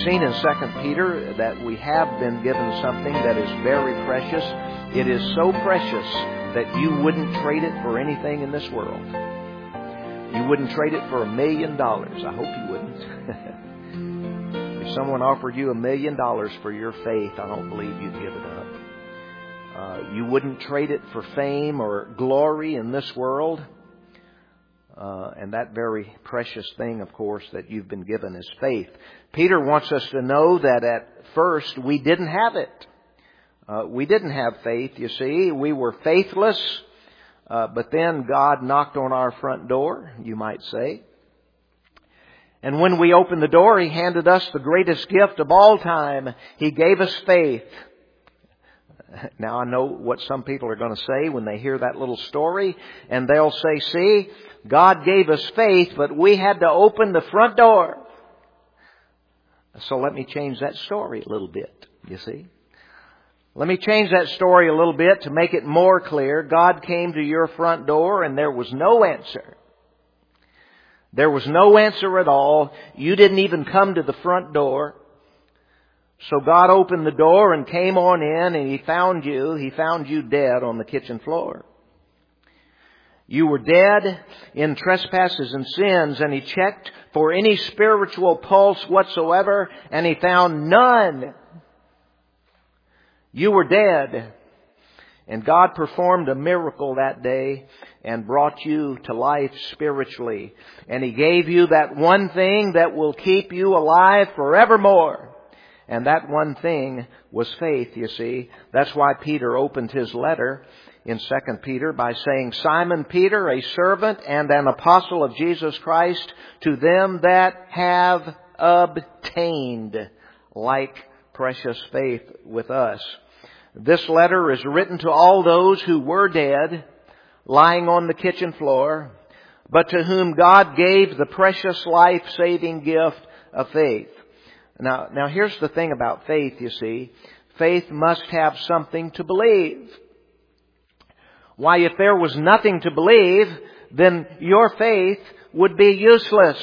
seen in 2 Peter that we have been given something that is very precious. It is so precious that you wouldn't trade it for anything in this world. You wouldn't trade it for $1 million. I hope you wouldn't. If someone offered you $1 million for your faith, I don't believe you'd give it up. You wouldn't trade it for fame or glory in this world. And that very precious thing, of course, that you've been given is faith. Peter wants us to know that at first we didn't have it. We didn't have faith, you see. We were faithless. But then God knocked on our front door, you might say. And when we opened the door, He handed us the greatest gift of all time. He gave us faith. Now I know what some people are going to say when they hear that little story. And they'll say, see, God gave us faith, but we had to open the front door. So let me change that story a little bit, you see. Let me change that story a little bit to make it more clear. God came to your front door and there was no answer. There was no answer at all. You didn't even come to the front door. So God opened the door and came on in and He found you. He found you dead on the kitchen floor. You were dead in trespasses and sins, and He checked for any spiritual pulse whatsoever and He found none. You were dead. And God performed a miracle that day and brought you to life spiritually. And He gave you that one thing that will keep you alive forevermore. And that one thing was faith, you see. That's why Peter opened his letter in 2 Peter by saying, Simon Peter, a servant and an apostle of Jesus Christ, to them that have obtained like precious faith with us. This letter is written to all those who were dead, lying on the kitchen floor, but to whom God gave the precious life-saving gift of faith. Now here's the thing about faith, you see. Faith must have something to believe. Why, if there was nothing to believe, then your faith would be useless.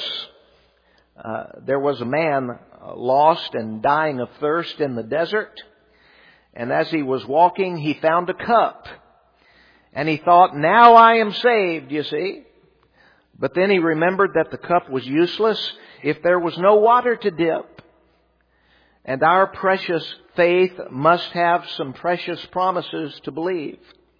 There was a man lost and dying of thirst in the desert. And as he was walking, he found a cup. And he thought, now I am saved, you see. But then he remembered that the cup was useless if there was no water to dip. And our precious faith must have some precious promises to believe.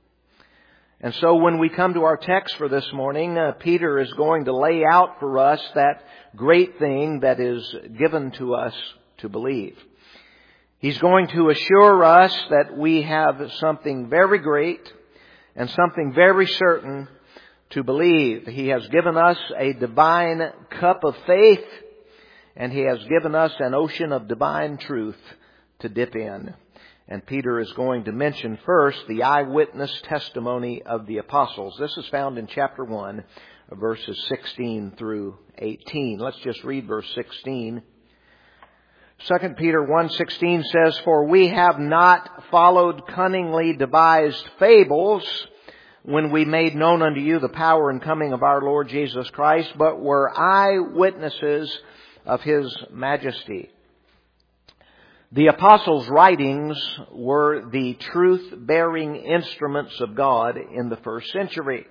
And so when we come to our text for this morning, Peter is going to lay out for us that great thing that is given to us to believe. He's going to assure us that we have something very great and something very certain to believe. He has given us a divine cup of faith, and He has given us an ocean of divine truth to dip in. And Peter is going to mention first the eyewitness testimony of the apostles. This is found in chapter 1, verses 16 through 18. Let's just read verse 16. 2 Peter 1:16 says, For we have not followed cunningly devised fables when we made known unto you the power and coming of our Lord Jesus Christ, but were eyewitnesses of His majesty. The apostles' writings were the truth-bearing instruments of God in the first century.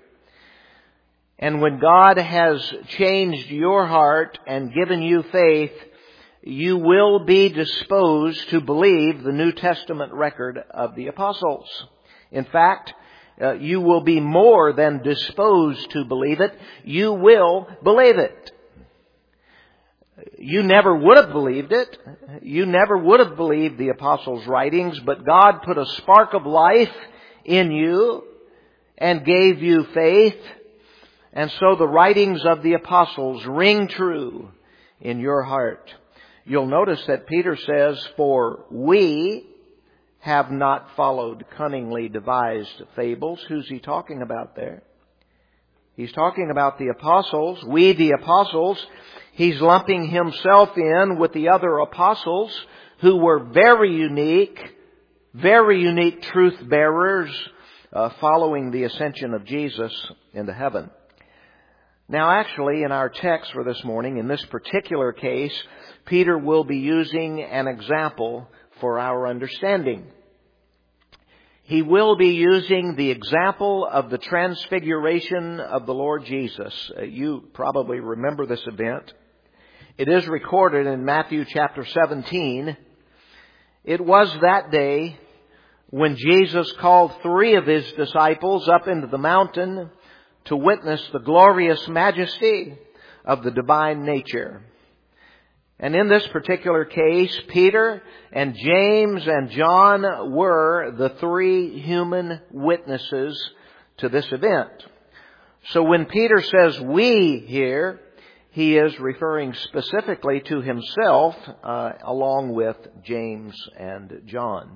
And when God has changed your heart and given you faith, you will be disposed to believe the New Testament record of the apostles. In fact, you will be more than disposed to believe it. You will believe it. You never would have believed it. You never would have believed the apostles' writings, but God put a spark of life in you and gave you faith. And so the writings of the apostles ring true in your heart. You'll notice that Peter says, For we have not followed cunningly devised fables. Who's he talking about there? He's talking about the apostles. We, the apostles. He's lumping himself in with the other apostles who were very unique truth bearers following the ascension of Jesus into heaven. Now actually, in our text for this morning, in this particular case, Peter will be using an example for our understanding. He will be using the example of the transfiguration of the Lord Jesus. You probably remember this event. It is recorded in Matthew chapter 17. It was that day when Jesus called 3 of His disciples up into the mountain to witness the glorious majesty of the divine nature. And in this particular case, Peter and James and John were the 3 human witnesses to this event. So when Peter says we here, he is referring specifically to himself along with James and John.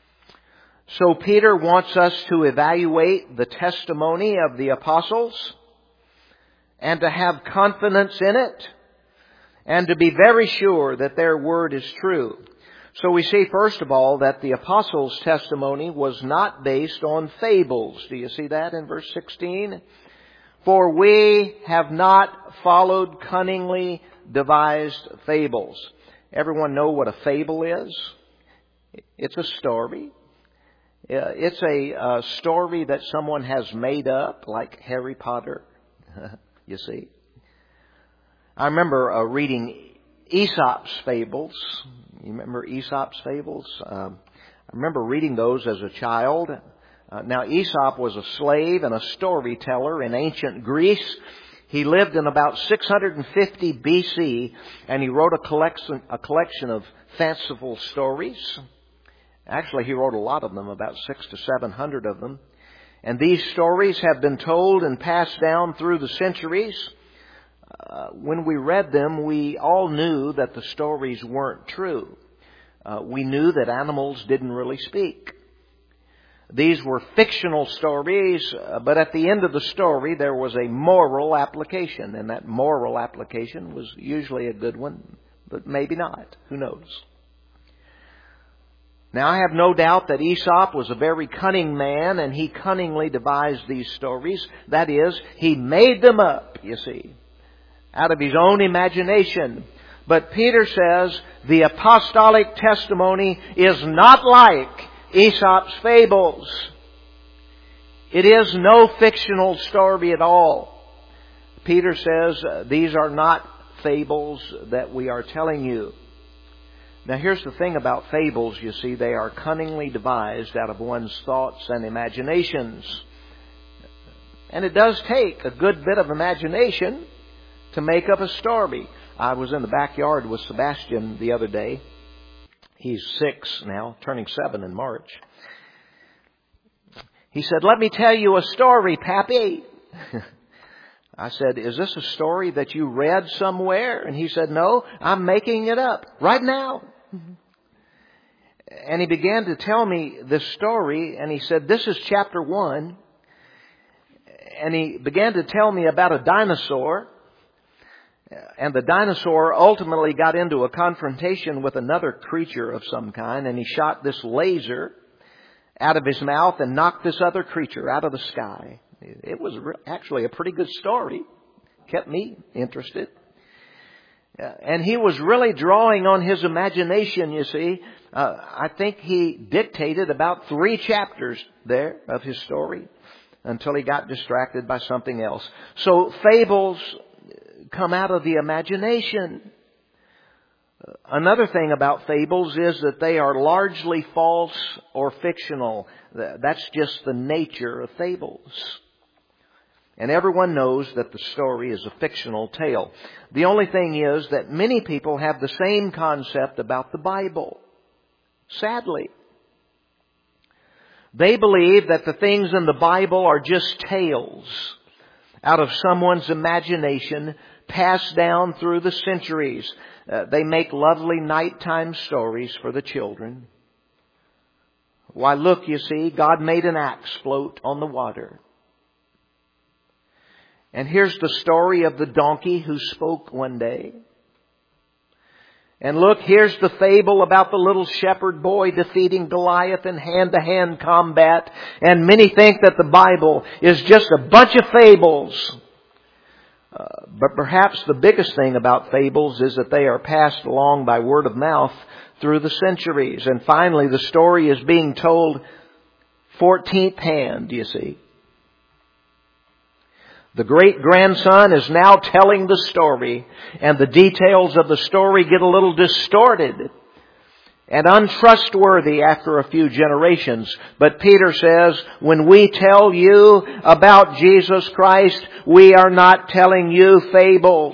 So Peter wants us to evaluate the testimony of the apostles and to have confidence in it, and to be very sure that their word is true. So we see, first of all, that the apostles' testimony was not based on fables. Do you see that in verse 16? For we have not followed cunningly devised fables. Everyone know what a fable is? It's a story. It's a story that someone has made up, like Harry Potter. You see? I remember reading Aesop's fables. You remember Aesop's fables? I remember reading those as a child. Now, Aesop was a slave and a storyteller in ancient Greece. He lived in about 650 BC, and he wrote a collection of fanciful stories. Actually, he wrote a lot of them, about 600 to 700 of them. And these stories have been told and passed down through the centuries. When we read them, we all knew that the stories weren't true. We knew that animals didn't really speak. These were fictional stories, but at the end of the story there was a moral application, and that moral application was usually a good one, but maybe not. Who knows? Now, I have no doubt that Aesop was a very cunning man, and he cunningly devised these stories. That is, he made them up, you see, out of his own imagination. But Peter says the apostolic testimony is not like Aesop's fables. It is no fictional story at all. Peter says these are not fables that we are telling you. Now here's the thing about fables, you see, they are cunningly devised out of one's thoughts and imaginations. And it does take a good bit of imagination to make up a story. I was in the backyard with Sebastian the other day. He's 6 now, turning 7 in March. He said, "Let me tell you a story, Pappy." I said, "Is this a story that you read somewhere?" And he said, "No, I'm making it up right now." And he began to tell me this story, and he said, "This is chapter 1. And he began to tell me about a dinosaur. And the dinosaur ultimately got into a confrontation with another creature of some kind, and he shot this laser out of his mouth and knocked this other creature out of the sky." It was actually a pretty good story. Kept me interested. And he was really drawing on his imagination, you see. I think he dictated about 3 chapters there of his story until he got distracted by something else. So fables come out of the imagination. Another thing about fables is that they are largely false or fictional. That's just the nature of fables. And everyone knows that the story is a fictional tale. The only thing is that many people have the same concept about the Bible. Sadly. They believe that the things in the Bible are just tales out of someone's imagination passed down through the centuries. They make lovely nighttime stories for the children. Why, look, you see, God made an axe float on the water. And here's the story of the donkey who spoke one day. And look, here's the fable about the little shepherd boy defeating Goliath in hand-to-hand combat. And many think that the Bible is just a bunch of fables. But perhaps the biggest thing about fables is that they are passed along by word of mouth through the centuries. And finally, the story is being told 14th hand, you see. The great-grandson is now telling the story, and the details of the story get a little distorted and untrustworthy after a few generations. But Peter says, when we tell you about Jesus Christ, we are not telling you fables.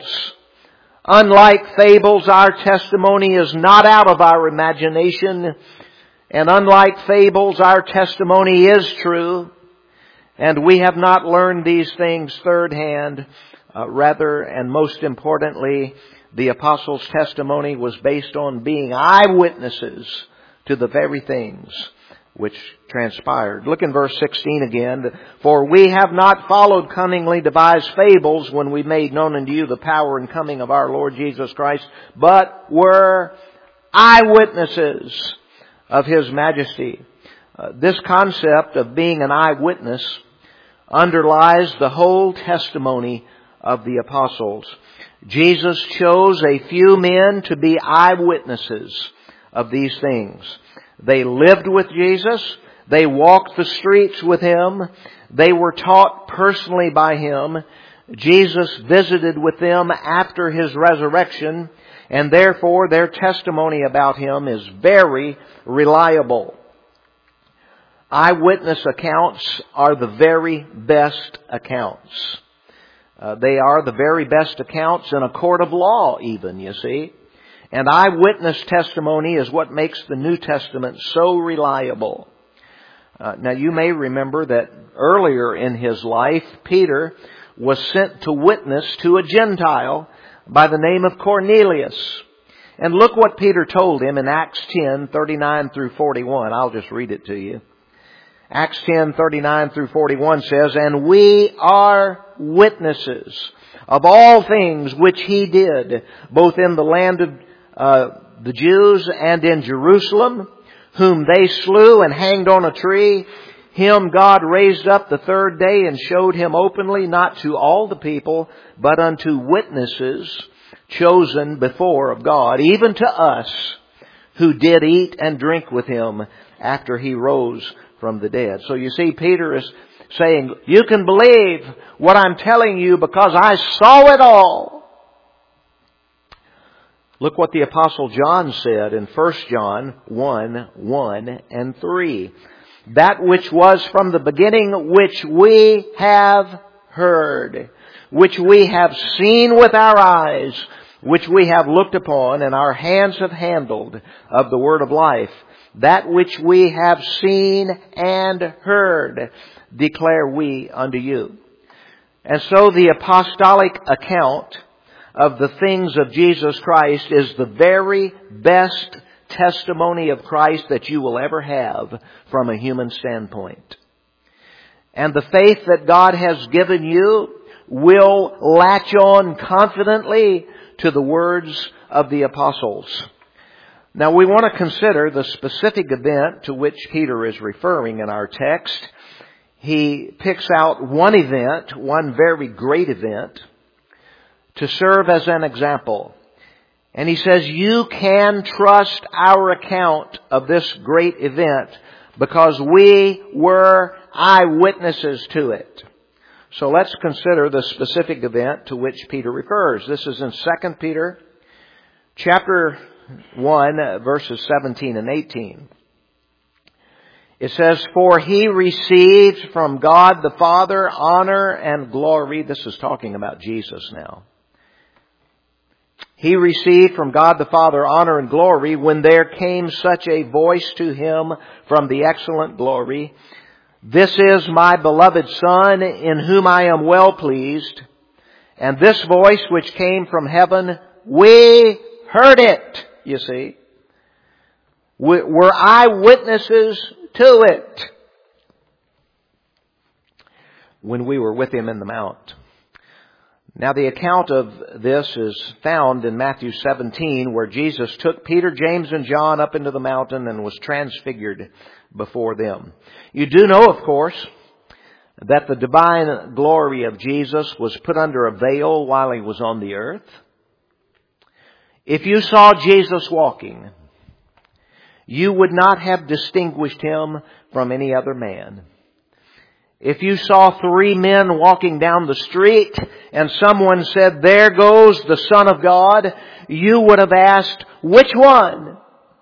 Unlike fables, our testimony is not out of our imagination. And unlike fables, our testimony is true. And we have not learned these things third hand. Rather, and most importantly, the apostles' testimony was based on being eyewitnesses to the very things which transpired. Look in verse 16 again. For we have not followed cunningly devised fables when we made known unto you the power and coming of our Lord Jesus Christ, but were eyewitnesses of His majesty. This concept of being an eyewitness underlies the whole testimony of the apostles. Jesus chose a few men to be eyewitnesses of these things. They lived with Jesus. They walked the streets with Him. They were taught personally by Him. Jesus visited with them after His resurrection, and therefore their testimony about Him is very reliable. Eyewitness accounts are the very best accounts. They are the very best accounts in a court of law even, you see. And eyewitness testimony is what makes the New Testament so reliable. Now you may remember that earlier in his life, Peter was sent to witness to a Gentile by the name of Cornelius. And look what Peter told him in Acts 10:39 through 41. I'll just read it to you. Acts 10:39 through 41 says, And we are witnesses of all things which He did, both in the land of the Jews and in Jerusalem, whom they slew and hanged on a tree. Him God raised up the third day and showed Him openly, not to all the people, but unto witnesses chosen before of God, even to us who did eat and drink with Him after He rose from the dead. So you see, Peter is saying, you can believe what I'm telling you because I saw it all. Look what the Apostle John said in 1 John 1:1 and 3. That which was from the beginning, which we have heard, which we have seen with our eyes, which we have looked upon, and our hands have handled of the word of life. That which we have seen and heard, declare we unto you. And so the apostolic account of the things of Jesus Christ is the very best testimony of Christ that you will ever have from a human standpoint. And the faith that God has given you will latch on confidently to the words of the apostles. Now we want to consider the specific event to which Peter is referring in our text. He picks out one event, one very great event, to serve as an example. And he says, you can trust our account of this great event because we were eyewitnesses to it. So let's consider the specific event to which Peter refers. This is in 2 Peter chapter 1, verses 17 and 18. It says, For He received from God the Father honor and glory. This is talking about Jesus now. He received from God the Father honor and glory when there came such a voice to Him from the excellent glory. This is my beloved Son, in whom I am well pleased. And this voice which came from heaven, we heard it, you see. We're eyewitnesses to it when we were with Him in the mount. Now the account of this is found in Matthew 17, where Jesus took Peter, James, and John up into the mountain and was transfigured before them. You do know, of course, that the divine glory of Jesus was put under a veil while He was on the earth? If you saw Jesus walking, you would not have distinguished Him from any other man. If you saw three men walking down the street and someone said, "There goes the Son of God," you would have asked, "Which one?"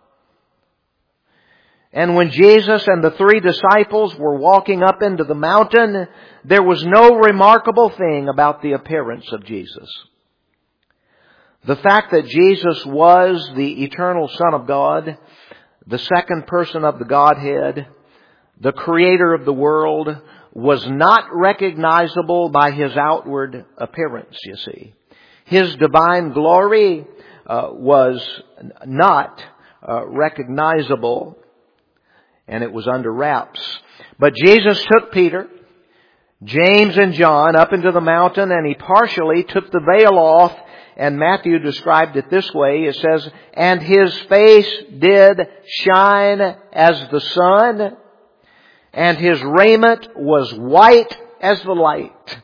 And when Jesus and the three disciples were walking up into the mountain, there was no remarkable thing about the appearance of Jesus. The fact that Jesus was the eternal Son of God, the second person of the Godhead, the Creator of the world, was not recognizable by His outward appearance, you see. His divine glory was not recognizable, and it was under wraps. But Jesus took Peter, James, and John up into the mountain, and He partially took the veil off. And Matthew described it this way. It says, "And His face did shine as the sun, and His raiment was white as the light."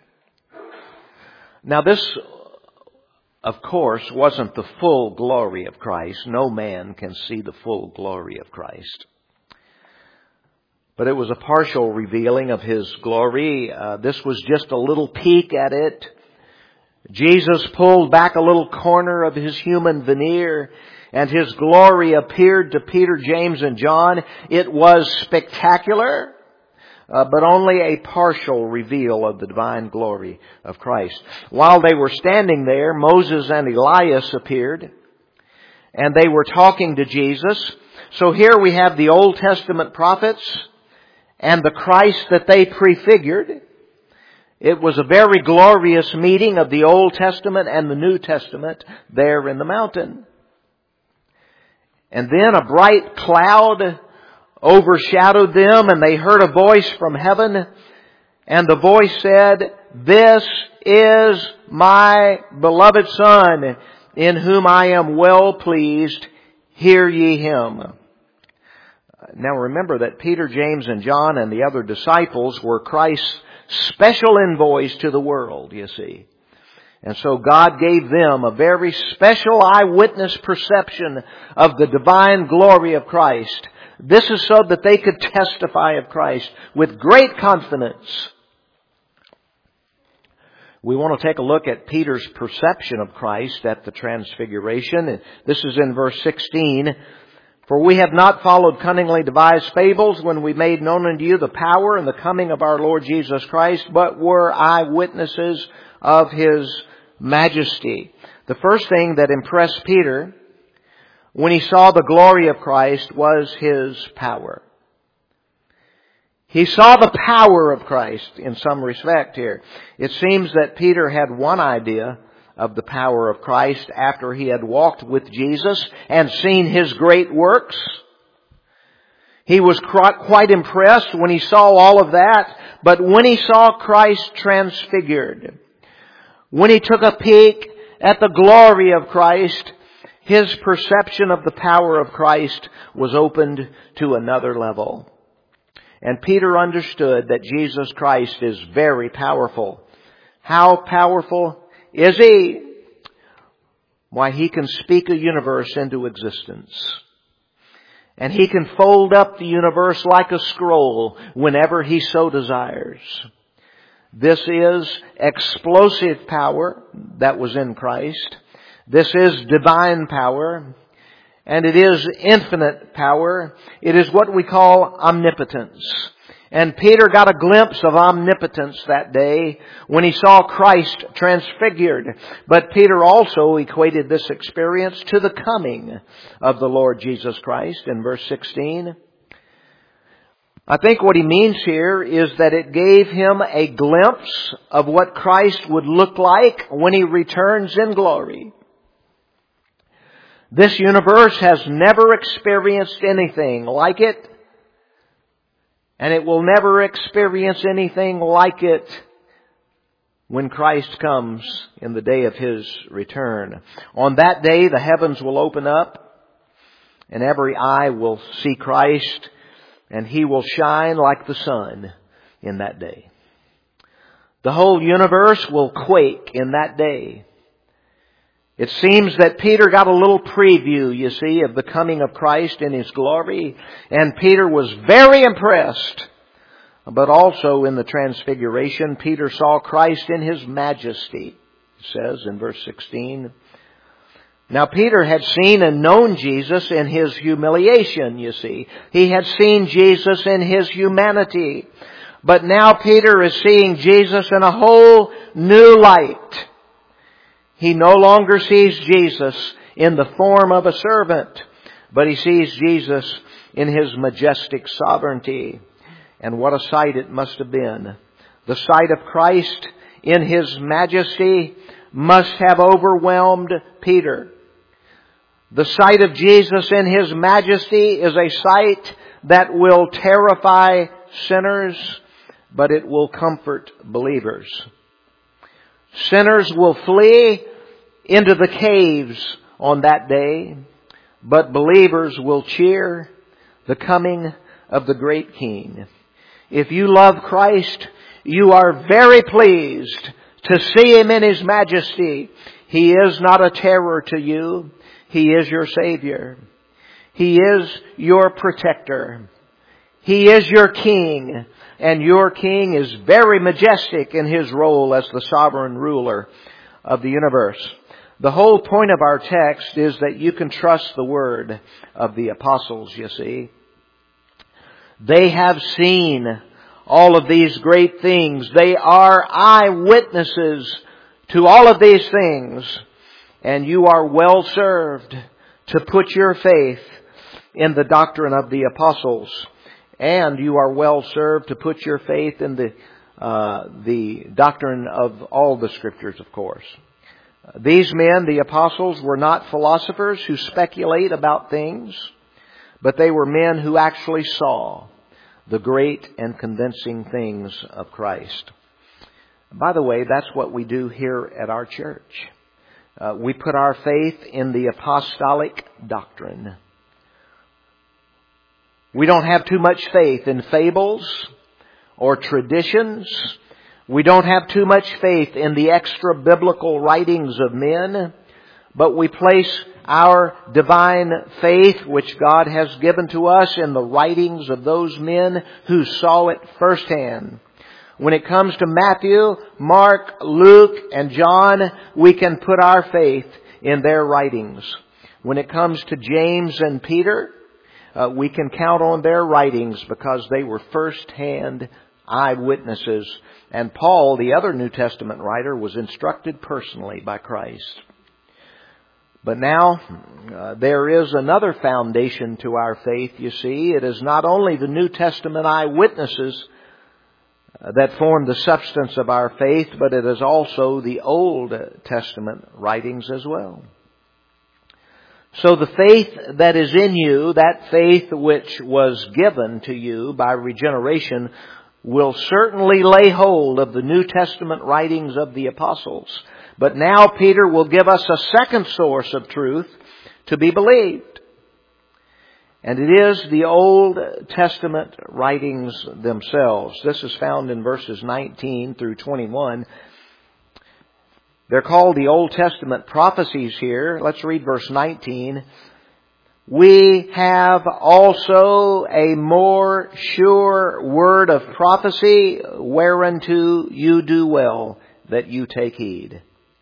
Now this, of course, wasn't the full glory of Christ. No man can see the full glory of Christ. But it was a partial revealing of His glory. This was just a little peek at it. Jesus pulled back a little corner of His human veneer, and His glory appeared to Peter, James, and John. It was spectacular, but only a partial reveal of the divine glory of Christ. While they were standing there, Moses and Elias appeared, and they were talking to Jesus. So here we have the Old Testament prophets and the Christ that they prefigured. It was a very glorious meeting of the Old Testament and the New Testament there in the mountain. And then a bright cloud overshadowed them, and they heard a voice from heaven, and the voice said, "This is my beloved Son, in whom I am well pleased. Hear ye Him." Now remember that Peter, James, and John and the other disciples were Christ's special envoys to the world, you see. And so God gave them a very special eyewitness perception of the divine glory of Christ. This is so that they could testify of Christ with great confidence. We want to take a look at Peter's perception of Christ at the Transfiguration. This is in verse 16. "For we have not followed cunningly devised fables when we made known unto you the power and the coming of our Lord Jesus Christ, but were eyewitnesses of His majesty." The first thing that impressed Peter when he saw the glory of Christ was His power. He saw the power of Christ in some respect here. It seems that Peter had one idea of the power of Christ after he had walked with Jesus and seen His great works. He was quite impressed when he saw all of that, but when he saw Christ transfigured, when he took a peek at the glory of Christ, his perception of the power of Christ was opened to another level. And Peter understood that Jesus Christ is very powerful. How powerful is He? Why, He can speak a universe into existence. And He can fold up the universe like a scroll whenever He so desires. This is explosive power that was in Christ. This is divine power. And it is infinite power. It is what we call omnipotence. And Peter got a glimpse of omnipotence that day when he saw Christ transfigured. But Peter also equated this experience to the coming of the Lord Jesus Christ in verse 16. I think what he means here is that it gave him a glimpse of what Christ would look like when He returns in glory. This universe has never experienced anything like it. And it will never experience anything like it when Christ comes in the day of His return. On that day, the heavens will open up, and every eye will see Christ, and He will shine like the sun. in that day. The whole universe will quake in that day. It seems that Peter got a little preview, you see, of the coming of Christ in His glory. And Peter was very impressed. But also in the Transfiguration, Peter saw Christ in His majesty. It says in verse 16. Now Peter had seen and known Jesus in His humiliation, you see. He had seen Jesus in His humanity. But now Peter is seeing Jesus in a whole new light. He no longer sees Jesus in the form of a servant, but he sees Jesus in His majestic sovereignty. And what a sight it must have been. The sight of Christ in His majesty must have overwhelmed Peter. The sight of Jesus in His majesty is a sight that will terrify sinners, but it will comfort believers. Sinners will flee into the caves on that day, but believers will cheer the coming of the great King. If you love Christ, you are very pleased to see Him in His majesty. He is not a terror to you. He is your Savior. He is your protector. He is your King. And your King is very majestic in His role as the sovereign ruler of the universe. The whole point of our text is that you can trust the word of the apostles, you see. They have seen all of these great things. They are eyewitnesses to all of these things. And you are well served to put your faith in the doctrine of the apostles. And you are well served to put your faith in the doctrine of all the Scriptures, of course. These men, the apostles, were not philosophers who speculate about things, but they were men who actually saw the great and convincing things of Christ. By the way, that's what we do here at our church. We put our faith in the apostolic doctrine. We don't have too much faith in fables or traditions. We don't have too much faith in the extra biblical writings of men. But we place our divine faith, which God has given to us, in the writings of those men who saw it firsthand. When it comes to Matthew, Mark, Luke, and John, we can put our faith in their writings. When it comes to James and Peter, we can count on their writings because they were first-hand eyewitnesses. And Paul, the other New Testament writer, was instructed personally by Christ. But now, there is another foundation to our faith, you see. It is not only the New Testament eyewitnesses that form the substance of our faith, but it is also the Old Testament writings as well. So the faith that is in you, that faith which was given to you by regeneration, will certainly lay hold of the New Testament writings of the apostles. But now Peter will give us a second source of truth to be believed. And it is the Old Testament writings themselves. This is found in verses 19 through 21. They're called the Old Testament prophecies here. Let's read verse 19. We have also a more sure word of prophecy, whereunto you do well that you take heed.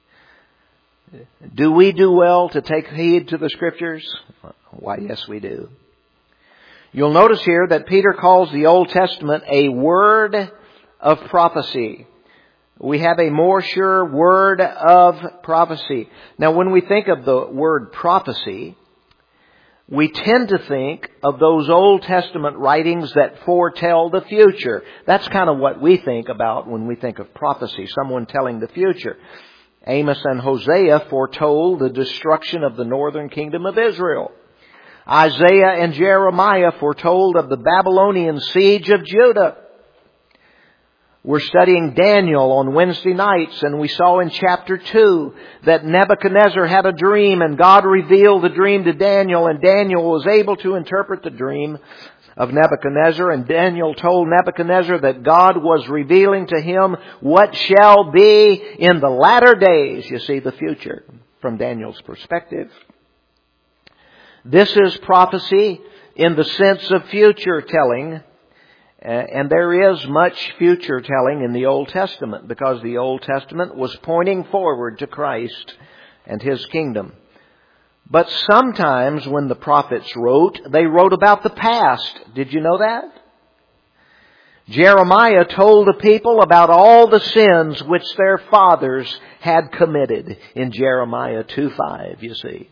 Do we do well to take heed to the Scriptures? Why, yes, we do. You'll notice here that Peter calls the Old Testament a word of prophecy. We have a more sure word of prophecy. Now, when we think of the word prophecy, we tend to think of those Old Testament writings that foretell the future. That's kind of what we think about when we think of prophecy, someone telling the future. Amos and Hosea foretold the destruction of the northern kingdom of Israel. Isaiah and Jeremiah foretold of the Babylonian siege of Judah. We're studying Daniel on Wednesday nights, and we saw in chapter 2 that Nebuchadnezzar had a dream, and God revealed the dream to Daniel, and Daniel was able to interpret the dream of Nebuchadnezzar, and Daniel told Nebuchadnezzar that God was revealing to him what shall be in the latter days. You see, the future from Daniel's perspective. This is prophecy in the sense of future telling. And there is much future telling in the Old Testament because the Old Testament was pointing forward to Christ and His kingdom. But sometimes when the prophets wrote, they wrote about the past. Did you know that? Jeremiah told the people about all the sins which their fathers had committed in Jeremiah 2:5, you see.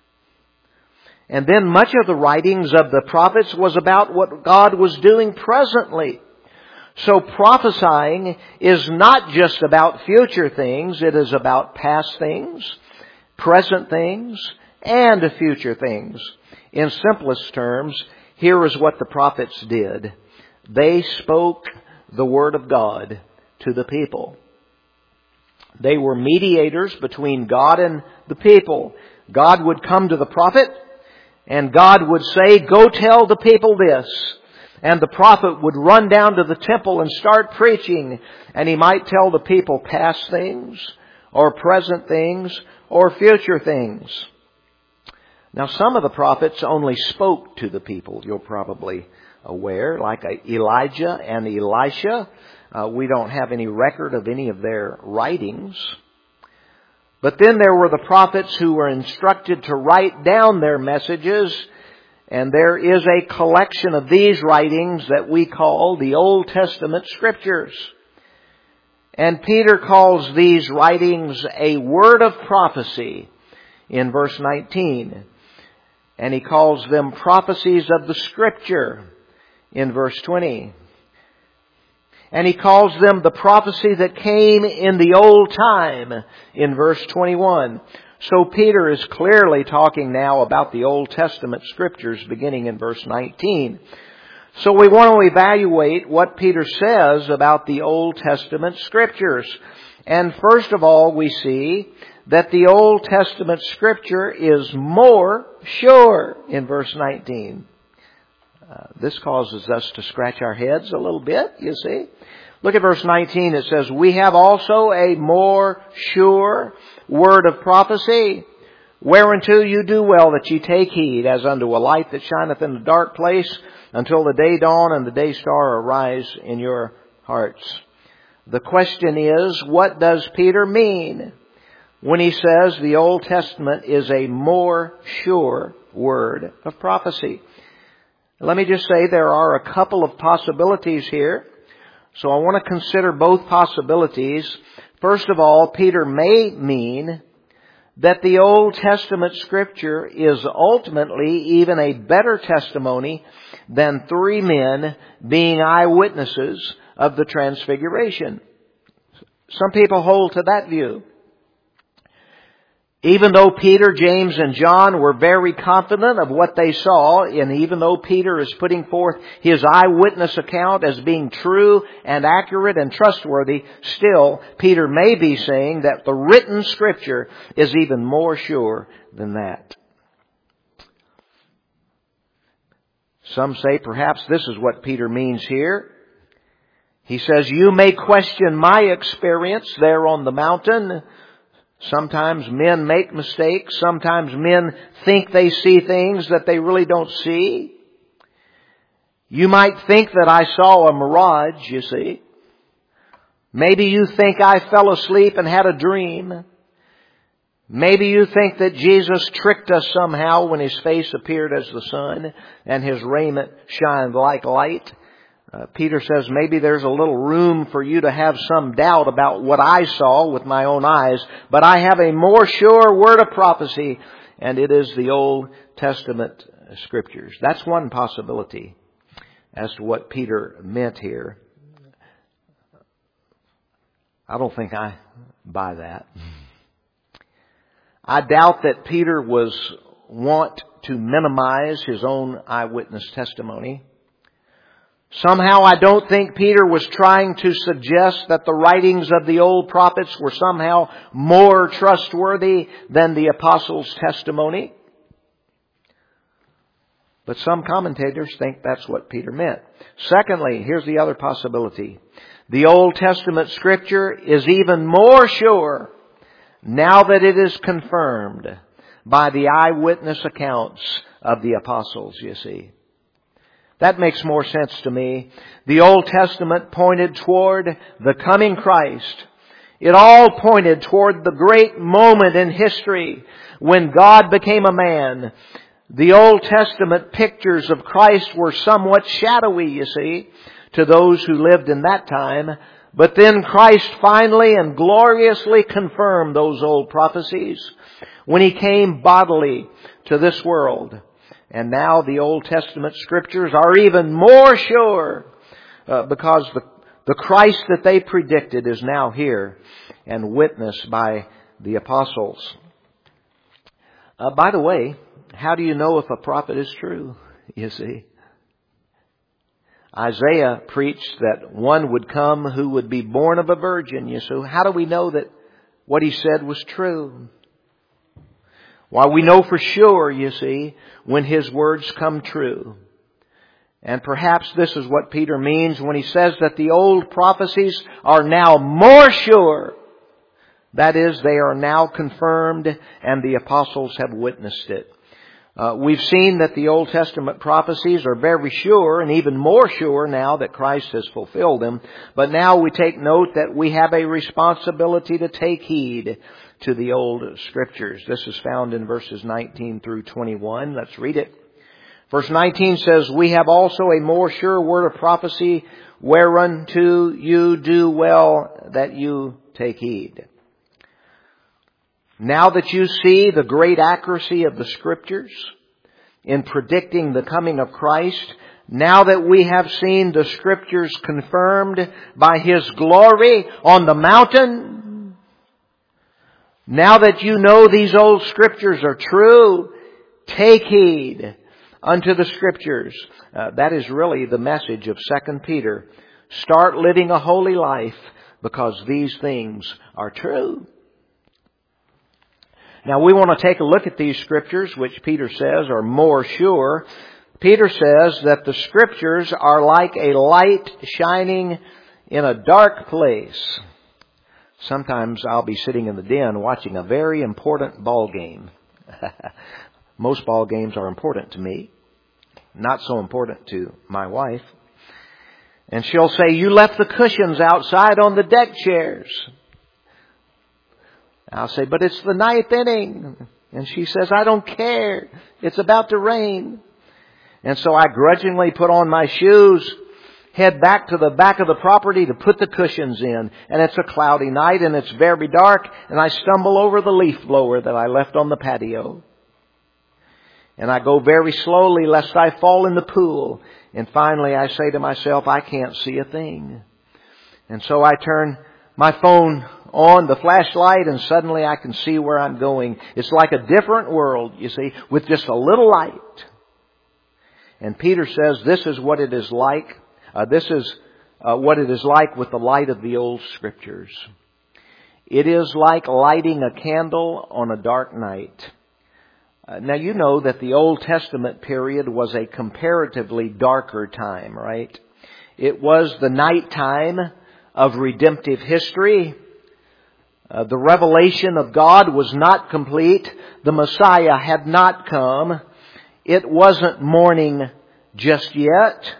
And then much of the writings of the prophets was about what God was doing presently. So prophesying is not just about future things. It is about past things, present things, and future things. In simplest terms, here is what the prophets did. They spoke the Word of God to the people. They were mediators between God and the people. God would come to the prophet, and God would say, "Go tell the people this." And the prophet would run down to the temple and start preaching. And he might tell the people past things, or present things, or future things. Now, some of the prophets only spoke to the people. You're probably aware, like Elijah and Elisha. We don't have any record of any of their writings. But then there were the prophets who were instructed to write down their messages, and there is a collection of these writings that we call the Old Testament Scriptures. And Peter calls these writings a word of prophecy in verse 19. And he calls them prophecies of the Scripture in verse 20. And he calls them the prophecy that came in the old time in verse 21. So Peter is clearly talking now about the Old Testament Scriptures beginning in verse 19. So we want to evaluate what Peter says about the Old Testament Scriptures. And first of all, we see that the Old Testament Scripture is more sure in verse 19. This causes us to scratch our heads a little bit, you see. Look at verse 19. It says, "We have also a more sure word of prophecy, whereunto you do well that ye take heed, as unto a light that shineth in a dark place, until the day dawn and the day star arise in your hearts." The question is, what does Peter mean when he says the Old Testament is a more sure word of prophecy? Let me just say there are a couple of possibilities here. So I want to consider both possibilities. First of all, Peter may mean that the Old Testament Scripture is ultimately even a better testimony than 3 men being eyewitnesses of the Transfiguration. Some people hold to that view. Even though Peter, James, and John were very confident of what they saw, and even though Peter is putting forth his eyewitness account as being true and accurate and trustworthy, still, Peter may be saying that the written Scripture is even more sure than that. Some say perhaps this is what Peter means here. He says, "You may question my experience there on the mountain. Sometimes men make mistakes. Sometimes men think they see things that they really don't see. You might think that I saw a mirage, you see. Maybe you think I fell asleep and had a dream. Maybe you think that Jesus tricked us somehow when His face appeared as the sun and His raiment shined like light." Peter says maybe there's a little room for you to have some doubt about what I saw with my own eyes, but I have a more sure word of prophecy, and it is the Old Testament Scriptures. That's one possibility as to what Peter meant here. I don't think I buy that. I doubt that Peter was wont to minimize his own eyewitness testimony. Somehow I don't think Peter was trying to suggest that the writings of the old prophets were somehow more trustworthy than the apostles' testimony. But some commentators think that's what Peter meant. Secondly, here's the other possibility. The Old Testament Scripture is even more sure now that it is confirmed by the eyewitness accounts of the apostles, you see. That makes more sense to me. The Old Testament pointed toward the coming Christ. It all pointed toward the great moment in history when God became a man. The Old Testament pictures of Christ were somewhat shadowy, you see, to those who lived in that time. But then Christ finally and gloriously confirmed those old prophecies when He came bodily to this world. And now the Old Testament Scriptures are even more sure because the Christ that they predicted is now here and witnessed by the apostles. By the way, how do you know if a prophet is true? You see, Isaiah preached that one would come who would be born of a virgin. You see, how do we know that what he said was true? Why, we know for sure, you see, when his words come true. And perhaps this is what Peter means when he says that the old prophecies are now more sure. That is, they are now confirmed and the apostles have witnessed it. We've seen that the Old Testament prophecies are very sure and even more sure now that Christ has fulfilled them. But now we take note that we have a responsibility to take heed to the old Scriptures. This is found in verses 19 through 21. Let's read it. Verse 19 says, "We have also a more sure word of prophecy, whereunto you do well that you take heed. Now that you see the great accuracy of the Scriptures in predicting the coming of Christ, now that we have seen the Scriptures confirmed by His glory on the mountain, now that you know these old Scriptures are true, take heed unto the Scriptures." That is really the message of 2 Peter. Start living a holy life because these things are true. Now we want to take a look at these Scriptures, which Peter says are more sure. Peter says that the Scriptures are like a light shining in a dark place. Sometimes I'll be sitting in the den watching a very important ball game. Most ball games are important to me. Not so important to my wife. And she'll say, "You left the cushions outside on the deck chairs." I'll say, "But it's the ninth inning." And she says, "I don't care. It's about to rain." And so I grudgingly put on my shoes, head back to the back of the property to put the cushions in. And it's a cloudy night and it's very dark. And I stumble over the leaf blower that I left on the patio. And I go very slowly lest I fall in the pool. And finally I say to myself, I can't see a thing. And so I turn my phone on, the flashlight, and suddenly I can see where I'm going. It's like a different world, you see, with just a little light. And Peter says this is what it is like. This is what it is like with the light of the old Scriptures. It is like lighting a candle on a dark night. Now you know that the Old Testament period was a comparatively darker time, right? It was the night time of redemptive history. The revelation of God was not complete. The Messiah had not come. It wasn't morning just yet.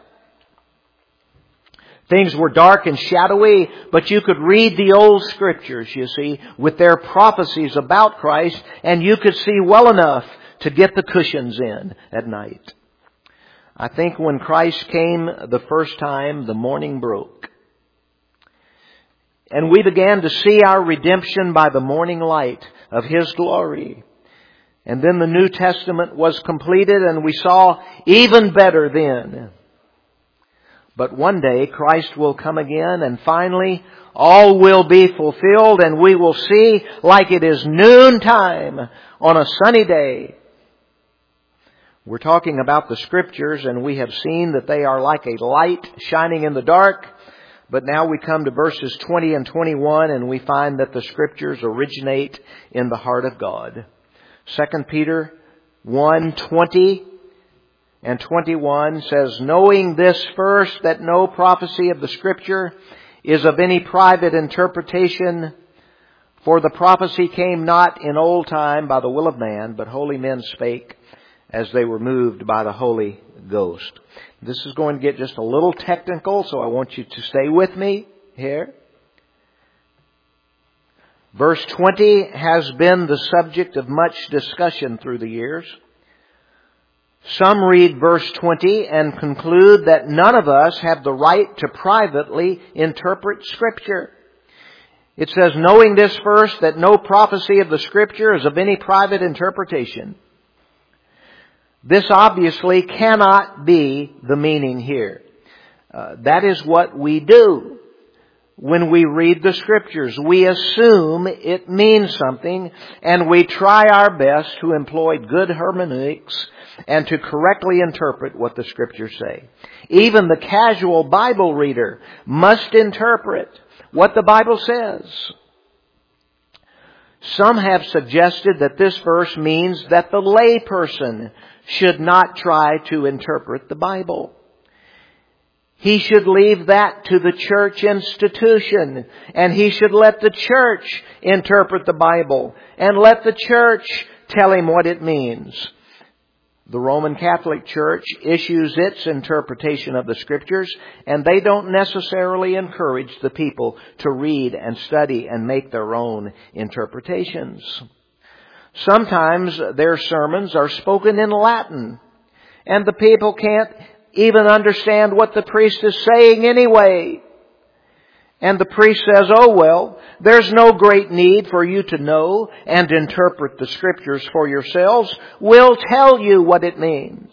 Things were dark and shadowy, but you could read the old Scriptures, you see, with their prophecies about Christ, and you could see well enough to get the cushions in at night. I think when Christ came the first time, the morning broke. And we began to see our redemption by the morning light of His glory. And then the New Testament was completed and we saw even better then. But one day Christ will come again and finally all will be fulfilled and we will see like it is noontime on a sunny day. We're talking about the Scriptures and we have seen that they are like a light shining in the dark. But now we come to verses 20 and 21 and we find that the Scriptures originate in the heart of God. 2 Peter 1:20 and 21 says, knowing this first, that no prophecy of the Scripture is of any private interpretation, for the prophecy came not in old time by the will of man, but holy men spake as they were moved by the Holy Ghost. This is going to get just a little technical, so I want you to stay with me here. Verse 20 has been the subject of much discussion through the years. Some read verse 20 and conclude that none of us have the right to privately interpret Scripture. It says, knowing this first, that no prophecy of the Scripture is of any private interpretation. This obviously cannot be the meaning here. That is what we do when we read the Scriptures. We assume it means something, and we try our best to employ good hermeneutics and to correctly interpret what the Scriptures say. Even the casual Bible reader must interpret what the Bible says. Some have suggested that this verse means that the lay person should not try to interpret the Bible. He should leave that to the church institution, and he should let the church interpret the Bible and let the church tell him what it means. The Roman Catholic Church issues its interpretation of the Scriptures, and they don't necessarily encourage the people to read and study and make their own interpretations. Sometimes their sermons are spoken in Latin, and the people can't even understand what the priest is saying anyway. And the priest says, oh well, there's no great need for you to know and interpret the Scriptures for yourselves. We'll tell you what it means.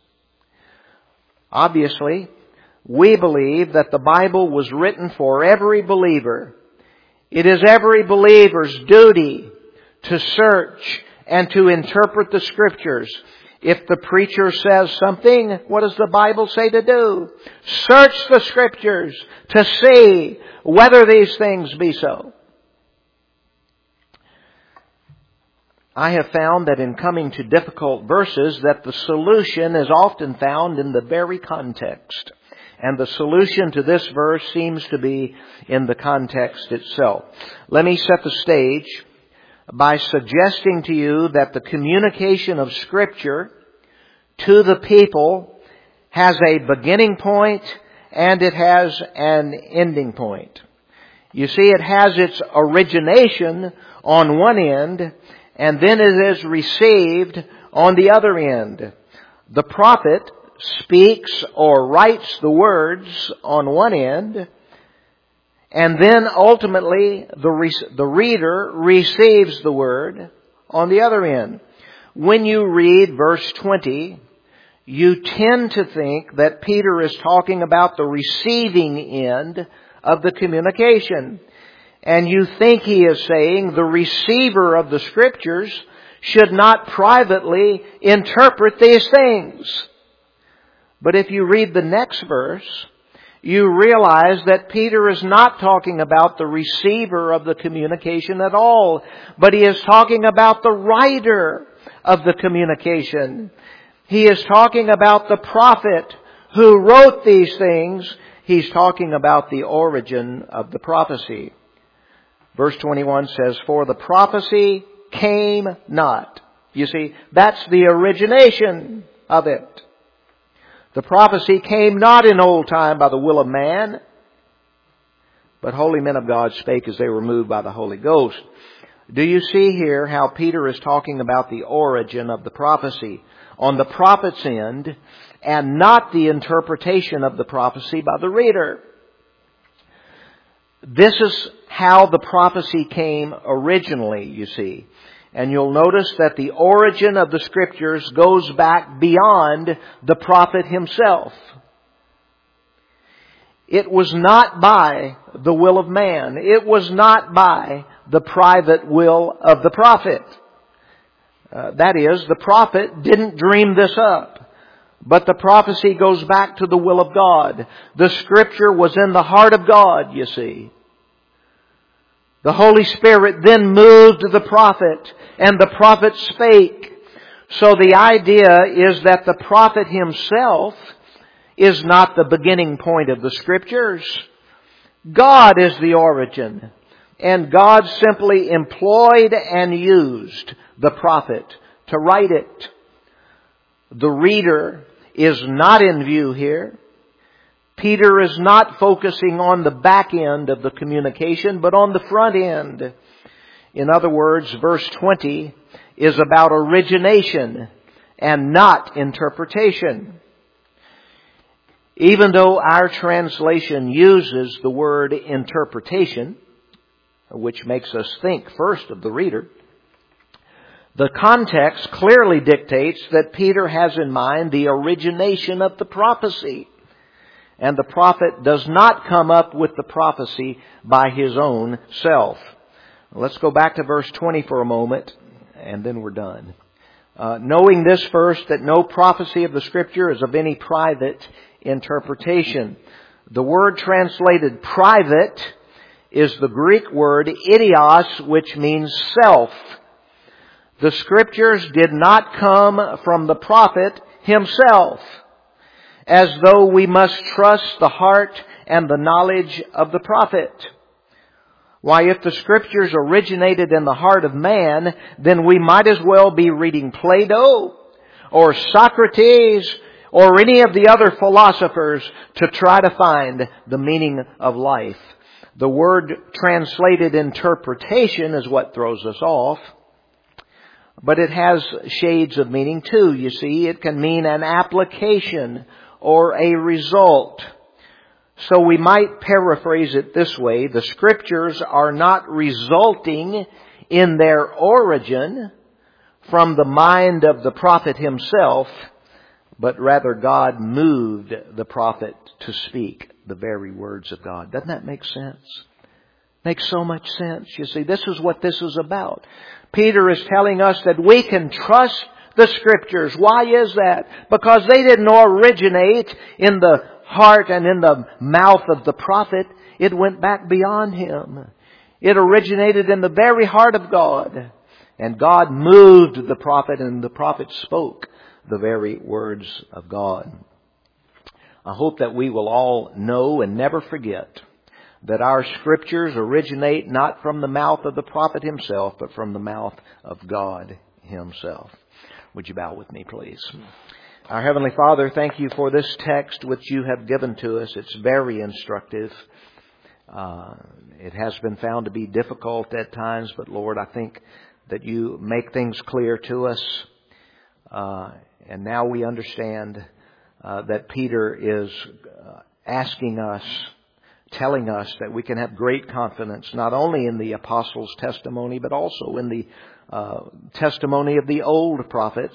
Obviously, we believe that the Bible was written for every believer. It is every believer's duty to search and to interpret the Scriptures. If the preacher says something, what does the Bible say to do? Search the Scriptures to see whether these things be so. I have found that in coming to difficult verses that the solution is often found in the very context. And the solution to this verse seems to be in the context itself. Let me set the stage by suggesting to you that the communication of Scripture to the people has a beginning point and it has an ending point. You see, it has its origination on one end, and then it is received on the other end. The prophet speaks or writes the words on one end, and then ultimately the reader receives the word on the other end. When you read verse 20, you tend to think that Peter is talking about the receiving end of the communication. And you think he is saying the receiver of the Scriptures should not privately interpret these things. But if you read the next verse, you realize that Peter is not talking about the receiver of the communication at all, but he is talking about the writer of the communication. He is talking about the prophet who wrote these things. He's talking about the origin of the prophecy. Verse 21 says, for the prophecy came not. You see, that's the origination of it. The prophecy came not in old time by the will of man, but holy men of God spake as they were moved by the Holy Ghost. Do you see here how Peter is talking about the origin of the prophecy on the prophet's end and not the interpretation of the prophecy by the reader? This is how the prophecy came originally, you see. And you'll notice that the origin of the Scriptures goes back beyond the prophet himself. It was not by the will of man. It was not by the private will of the prophet. That is, the prophet didn't dream this up. But the prophecy goes back to the will of God. The Scripture was in the heart of God, you see. The Holy Spirit then moved the prophet, and the prophet spake. So the idea is that the prophet himself is not the beginning point of the Scriptures. God is the origin. And God simply employed and used the prophet to write it. The reader is not in view here. Peter is not focusing on the back end of the communication, but on the front end. In other words, verse 20 is about origination and not interpretation. Even though our translation uses the word interpretation, which makes us think first of the reader, the context clearly dictates that Peter has in mind the origination of the prophecy. And the prophet does not come up with the prophecy by his own self. Let's go back to verse 20 for a moment, and then we're done. Knowing this first, that no prophecy of the Scripture is of any private interpretation. The word translated private is the Greek word idios, which means self. The Scriptures did not come from the prophet himself, as though we must trust the heart and the knowledge of the prophet. Why, if the Scriptures originated in the heart of man, then we might as well be reading Plato or Socrates or any of the other philosophers to try to find the meaning of life. The word translated interpretation is what throws us off. But it has shades of meaning too. You see, it can mean an application or a result. So we might paraphrase it this way: the Scriptures are not resulting in their origin from the mind of the prophet himself, but rather God moved the prophet to speak the very words of God. Doesn't that make sense? Makes so much sense. You see, this is what this is about. Peter is telling us that we can trust the Scriptures. Why is that? Because they didn't originate in the heart and in the mouth of the prophet. It went back beyond him. It originated in the very heart of God. And God moved the prophet, and the prophet spoke the very words of God. I hope that we will all know and never forget that our Scriptures originate not from the mouth of the prophet himself, but from the mouth of God himself. Would you bow with me, please? Our Heavenly Father, thank you for this text which you have given to us. It's very instructive. It has been found to be difficult at times, but Lord, I think that you make things clear to us. And now we understand that Peter is asking us, telling us that we can have great confidence not only in the apostles' testimony, but also in the testimony of the old prophets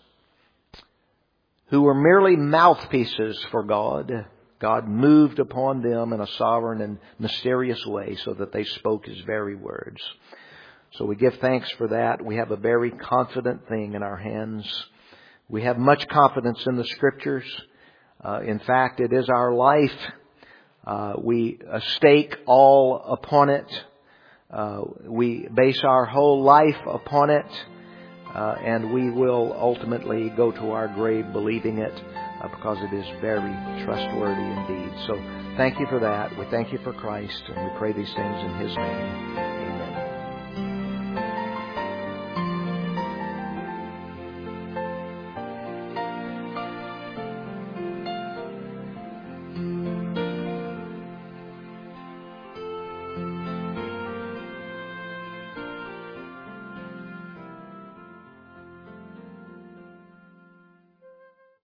who were merely mouthpieces for God. God moved upon them in a sovereign and mysterious way so that they spoke His very words. So we give thanks for that. We have a very confident thing in our hands. We have much confidence in the Scriptures. In fact, it is our life. We stake all upon it. We base our whole life upon it. And we will ultimately go to our grave believing it because it is very trustworthy indeed. So thank you for that. We thank you for Christ, and we pray these things in His name.